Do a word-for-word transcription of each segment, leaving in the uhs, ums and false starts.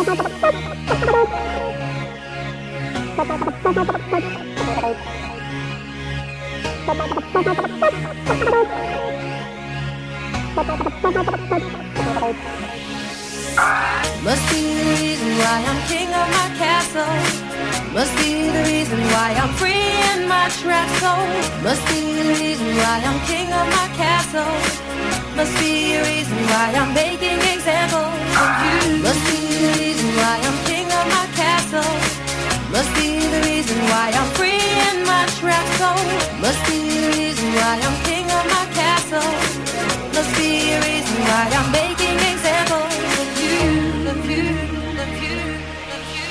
Must be the reason why I'm king of my castle. Must be the reason why I'm free in my trap soul. Must be the reason why I'm king of my castle. Must be a reason why I'm making examples of you. Must be the reason why I'm king of my castle. Must be the reason why I'm free in my trap soul. Must be the reason why I'm king of my castle. Must be a reason why I'm making examples of you, of you, of you, of you.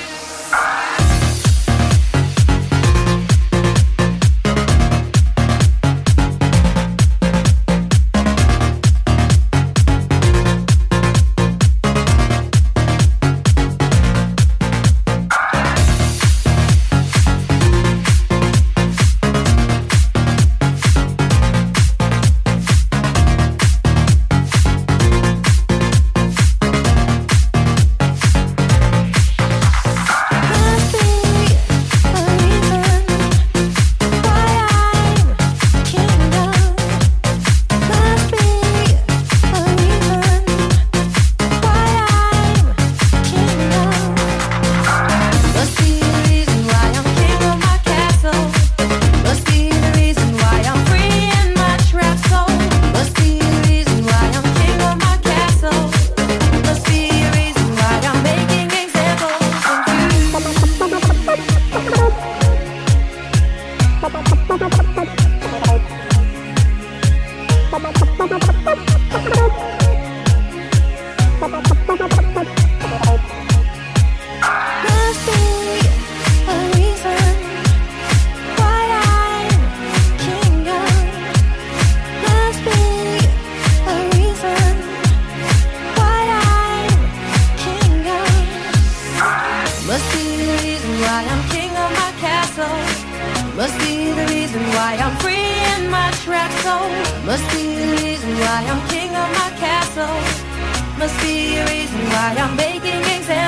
Must be the reason why I'm king of my castle. Must be a reason why I'm making examples.